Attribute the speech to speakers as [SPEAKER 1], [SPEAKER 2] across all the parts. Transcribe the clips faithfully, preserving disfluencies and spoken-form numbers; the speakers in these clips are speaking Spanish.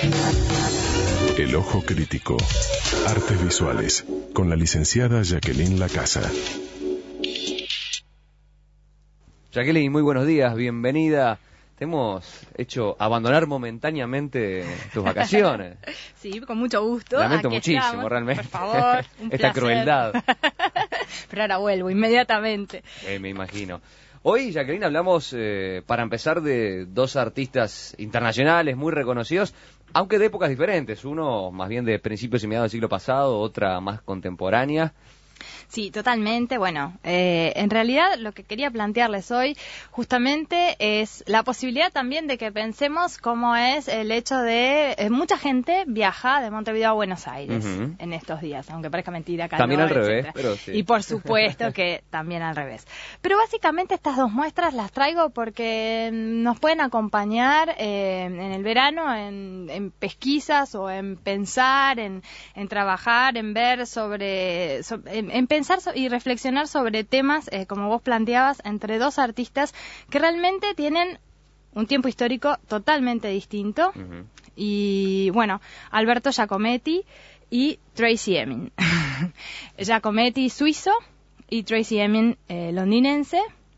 [SPEAKER 1] El ojo crítico. Artes visuales. Con la licenciada Jacqueline Lacasa.
[SPEAKER 2] Jacqueline, muy buenos días, bienvenida. Te hemos hecho abandonar momentáneamente tus vacaciones.
[SPEAKER 3] Sí, con mucho gusto.
[SPEAKER 2] Lamento
[SPEAKER 3] Aquí
[SPEAKER 2] muchísimo,
[SPEAKER 3] estamos.
[SPEAKER 2] realmente.
[SPEAKER 3] Por favor, un
[SPEAKER 2] Esta
[SPEAKER 3] placer.
[SPEAKER 2] crueldad.
[SPEAKER 3] Pero ahora vuelvo inmediatamente.
[SPEAKER 2] Eh, me imagino. Hoy, Jacqueline, hablamos, eh, para empezar, de dos artistas internacionales muy reconocidos, aunque de épocas diferentes. Uno más bien de principios y mediados del siglo pasado, otra más contemporánea.
[SPEAKER 3] Sí, totalmente. Bueno, eh, en realidad lo que quería plantearles hoy justamente es la posibilidad también de que pensemos cómo es el hecho de eh, mucha gente viaja de Montevideo a Buenos Aires uh-huh. en estos días, aunque parezca mentira, calor,
[SPEAKER 2] también al revés,
[SPEAKER 3] etcétera.
[SPEAKER 2] Pero sí.
[SPEAKER 3] Y por supuesto que también al revés. Pero básicamente estas dos muestras las traigo porque nos pueden acompañar eh, en el verano en, en pesquisas o en pensar, en, en trabajar, en ver sobre, sobre en, en pensar y reflexionar sobre temas, eh, como vos planteabas, entre dos artistas que realmente tienen un tiempo histórico totalmente distinto. Uh-huh. Y bueno, Alberto Giacometti y Tracey Emin. Giacometti suizo y Tracey Emin eh, londinense.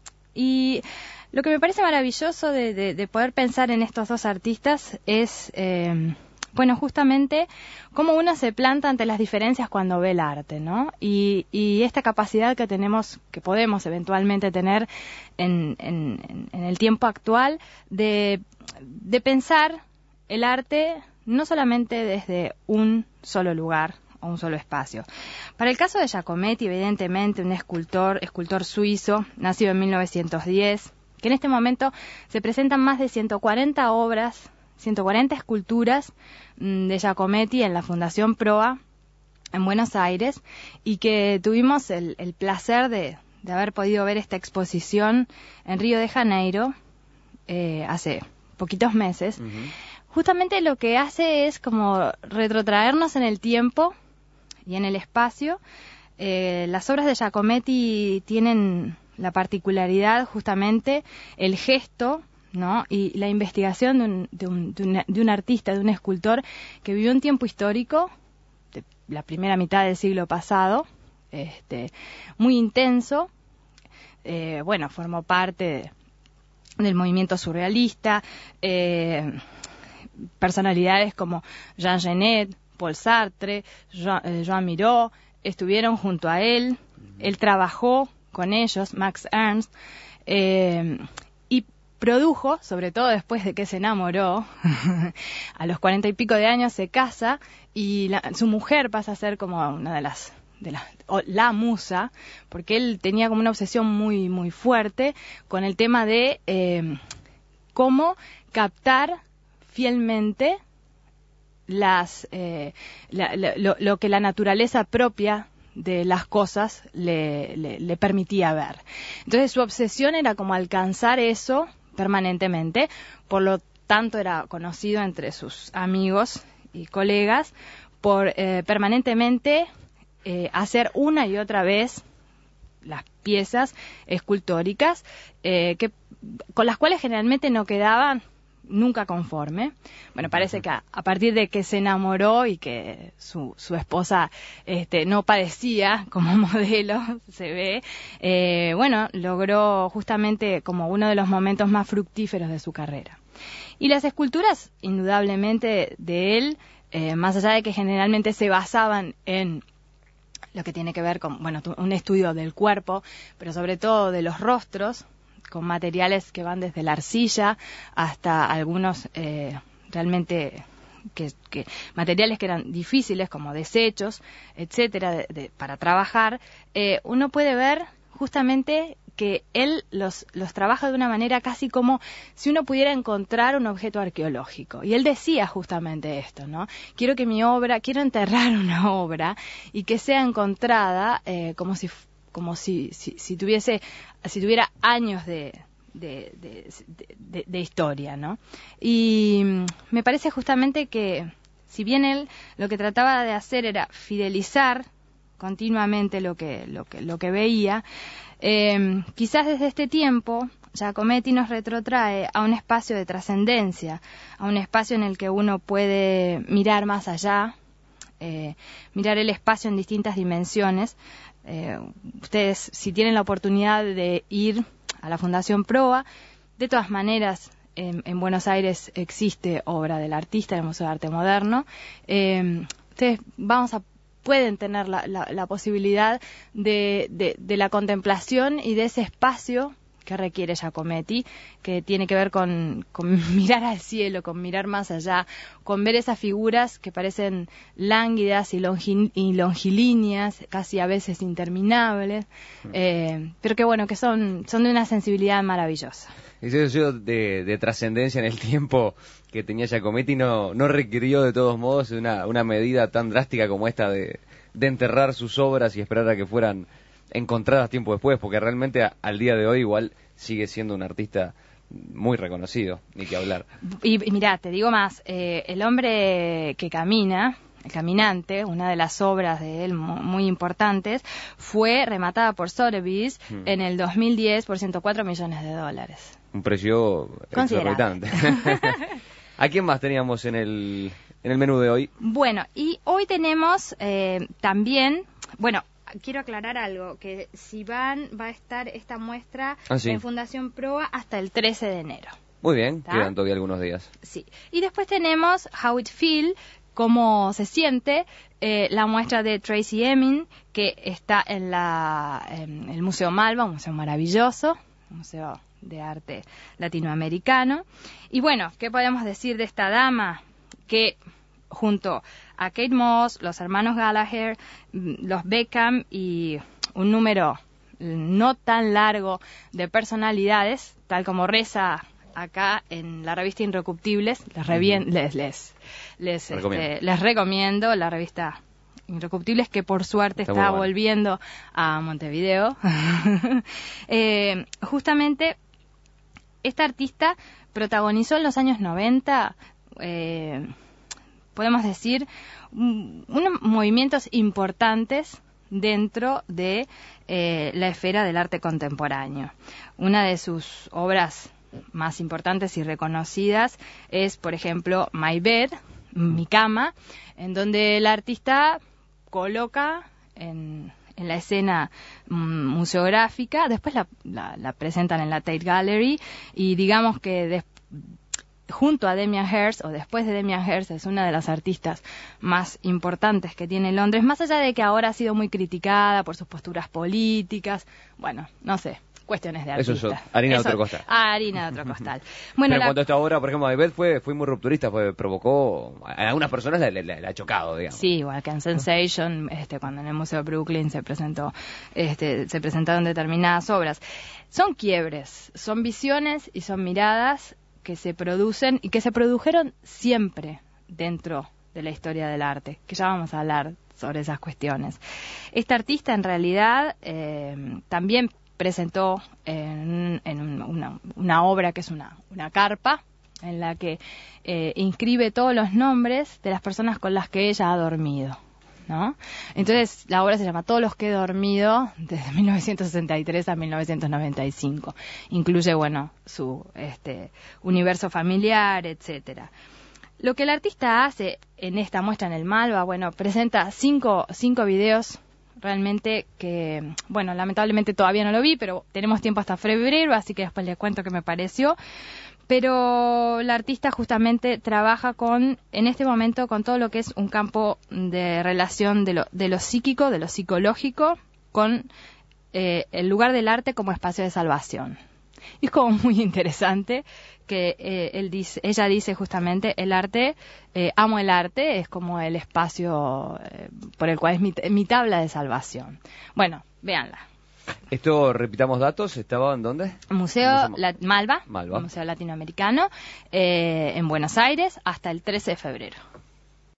[SPEAKER 3] Y lo que me parece maravilloso de, de, de poder pensar en estos dos artistas es... Eh, Bueno, justamente cómo uno se planta ante las diferencias cuando ve el arte, ¿no? Y, y esta capacidad que tenemos, que podemos eventualmente tener en, en, en el tiempo actual de, de pensar el arte no solamente desde un solo lugar o un solo espacio. Para el caso de Giacometti, evidentemente, un escultor, escultor suizo, nacido en mil novecientos diez, que en este momento se presentan más de ciento cuarenta obras, ciento cuarenta esculturas de Giacometti en la Fundación Proa en Buenos Aires, y que tuvimos el, el placer de, de haber podido ver esta exposición en Río de Janeiro eh, hace poquitos meses. Uh-huh. Justamente lo que hace es como retrotraernos en el tiempo y en el espacio. Eh, las obras de Giacometti tienen la particularidad, justamente, el gesto, ¿no? Y la investigación de un, de, un, de, un, de un artista, de un escultor que vivió un tiempo histórico, de la primera mitad del siglo pasado, este, muy intenso. Eh, bueno, formó parte de, del movimiento surrealista, eh, personalidades como Jean Genet, Paul Sartre, Jean, eh, Joan Miró, estuvieron junto a él, él trabajó con ellos, Max Ernst, eh, produjo, sobre todo después de que se enamoró, a los cuarenta y pico de años se casa y la, su mujer pasa a ser como una de las, de las o la musa, porque él tenía como una obsesión muy muy fuerte con el tema de eh, cómo captar fielmente las eh, la, la, lo, lo que la naturaleza propia de las cosas le, le, le permitía ver. Entonces su obsesión era como alcanzar eso permanentemente, por lo tanto era conocido entre sus amigos y colegas por eh, permanentemente eh, hacer una y otra vez las piezas escultóricas eh, que, con las cuales generalmente no quedaban nunca conforme. Bueno, parece que a, a partir de que se enamoró y que su, su esposa este, no padecía como modelo, se ve, eh, bueno, logró justamente como uno de los momentos más fructíferos de su carrera. Y las esculturas, indudablemente, de él, eh, más allá de que generalmente se basaban en lo que tiene que ver con, bueno, un estudio del cuerpo, pero sobre todo de los rostros, con materiales que van desde la arcilla hasta algunos eh, realmente que, que materiales que eran difíciles como desechos, etcétera, de, de, para trabajar, eh, uno puede ver justamente que él los, los trabaja de una manera casi como si uno pudiera encontrar un objeto arqueológico. Y él decía justamente esto, ¿no? Quiero que mi obra, quiero enterrar una obra y que sea encontrada eh, como si como si, si, si tuviese, si tuviera años de, de, de, de, de historia, ¿no? Y me parece justamente que, si bien él lo que trataba de hacer era fidelizar continuamente lo que, lo que, lo que veía, eh, quizás desde este tiempo Giacometti nos retrotrae a un espacio de trascendencia, a un espacio en el que uno puede mirar más allá, eh, mirar el espacio en distintas dimensiones. Eh, ustedes, si tienen la oportunidad de ir a la Fundación Proa, de todas maneras, en, en Buenos Aires existe obra del artista, del Museo de Arte Moderno. Eh, ustedes vamos a pueden tener la, la, la posibilidad de, de, de la contemplación y de ese espacio que requiere Giacometti, que tiene que ver con, con mirar al cielo, con mirar más allá, con ver esas figuras que parecen lánguidas y, longi, y longilíneas, casi a veces interminables, eh, pero que bueno, que son, son de una sensibilidad maravillosa.
[SPEAKER 2] Ese deseo de, de trascendencia en el tiempo que tenía Giacometti no, no requirió de todos modos una, una medida tan drástica como esta de, de enterrar sus obras y esperar a que fueran encontradas tiempo después, porque realmente a, al día de hoy igual sigue siendo un artista muy reconocido, ni que hablar.
[SPEAKER 3] Y, y mirá, te digo más, eh, El hombre que camina, El caminante, una de las obras de él muy, muy importantes, fue rematada por Sotheby's hmm. en el dos mil diez por ciento cuatro millones de dólares.
[SPEAKER 2] Un precio exorbitante. ¿A quién más teníamos en el, en el menú de hoy?
[SPEAKER 3] Bueno, y hoy tenemos eh, también, bueno, quiero aclarar algo, que si van, va a estar esta muestra ah, sí. en Fundación Proa hasta el trece de enero.
[SPEAKER 2] Muy bien, ¿tá? Quedan todavía algunos días.
[SPEAKER 3] Sí, y después tenemos How It Feel, cómo se siente, eh, la muestra de Tracy Emin, que está en, la, en el Museo Malva, un museo maravilloso, un museo de arte latinoamericano. Y bueno, ¿qué podemos decir de esta dama? Que junto a Kate Moss, los hermanos Gallagher, los Beckham y un número no tan largo de personalidades, tal como reza acá en la revista Inrecuptibles, les, revien- les, les, les, recomiendo. Este, les recomiendo la revista Inrecuptibles, que por suerte está, está volviendo a Montevideo. eh, justamente esta artista protagonizó en los años noventa, eh, podemos decir, un, unos movimientos importantes dentro de eh, la esfera del arte contemporáneo. Una de sus obras más importantes y reconocidas es, por ejemplo, My Bed, Mi Cama, en donde el artista coloca en, en la escena mm, museográfica, después la, la, la presentan en la Tate Gallery, y digamos que des, junto a Damien Hirst, o después de Damien Hirst, es una de las artistas más importantes que tiene Londres, más allá de que ahora ha sido muy criticada por sus posturas políticas, bueno, no sé, cuestiones de artista.
[SPEAKER 2] Eso es harina Eso, de otro costal.
[SPEAKER 3] Ah, harina de otro costal. Bueno,
[SPEAKER 2] pero
[SPEAKER 3] la...
[SPEAKER 2] en cuanto a esta obra, por ejemplo, de Beth fue, fue muy rupturista, fue, provocó, a algunas personas la, la, la ha chocado, digamos.
[SPEAKER 3] Sí, igual que en Sensation, este, cuando en el Museo de Brooklyn se presentó, este, se presentaron determinadas obras. Son quiebres, son visiones y son miradas que se producen y que se produjeron siempre dentro de la historia del arte, que ya vamos a hablar sobre esas cuestiones. Esta artista en realidad eh, también presentó en, en una, una obra que es una, una carpa, en la que eh, inscribe todos los nombres de las personas con las que ella ha dormido, ¿no? Entonces la obra se llama Todos los que he dormido, desde mil novecientos sesenta y tres a mil novecientos noventa y cinco. Incluye, bueno, su este universo familiar, etcétera. Lo que el artista hace en esta muestra en el Malva, bueno, presenta cinco, cinco videos realmente que, bueno, lamentablemente todavía no lo vi, pero tenemos tiempo hasta febrero, así que después les cuento qué me pareció. Pero la artista justamente trabaja con, en este momento, con todo lo que es un campo de relación de lo, de lo psíquico, de lo psicológico, con eh, el lugar del arte como espacio de salvación. Y es como muy interesante que eh, él dice, ella dice justamente, el arte, eh, amo el arte, es como el espacio eh, por el cual es mi, mi tabla de salvación. Bueno, véanla.
[SPEAKER 2] Esto, repitamos datos, ¿estaba en dónde?
[SPEAKER 3] Museo La, Malva,
[SPEAKER 2] Malva,
[SPEAKER 3] Museo Latinoamericano, eh, en Buenos Aires, hasta el trece de febrero.